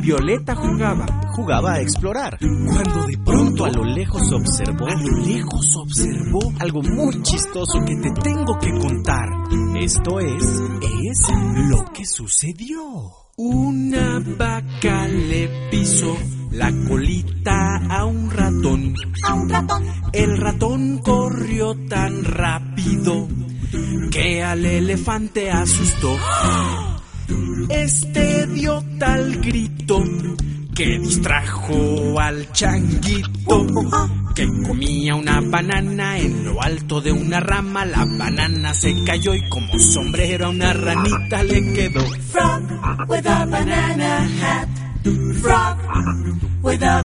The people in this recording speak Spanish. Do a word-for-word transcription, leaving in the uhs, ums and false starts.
Violeta jugaba, jugaba a explorar, cuando de pronto a lo lejos observó, a lo lejos observó algo muy chistoso que te tengo que contar. Esto es, es lo que sucedió. Una vaca le pisó la colita a un ratón. A un ratón. El ratón corrió tan rápido que al elefante asustó. Este dio tal grito que distrajo al changuito, que comía una banana en lo alto de una rama. La banana se cayó y como sombrero a una ranita le quedó. Frog with a banana hat. Frog with a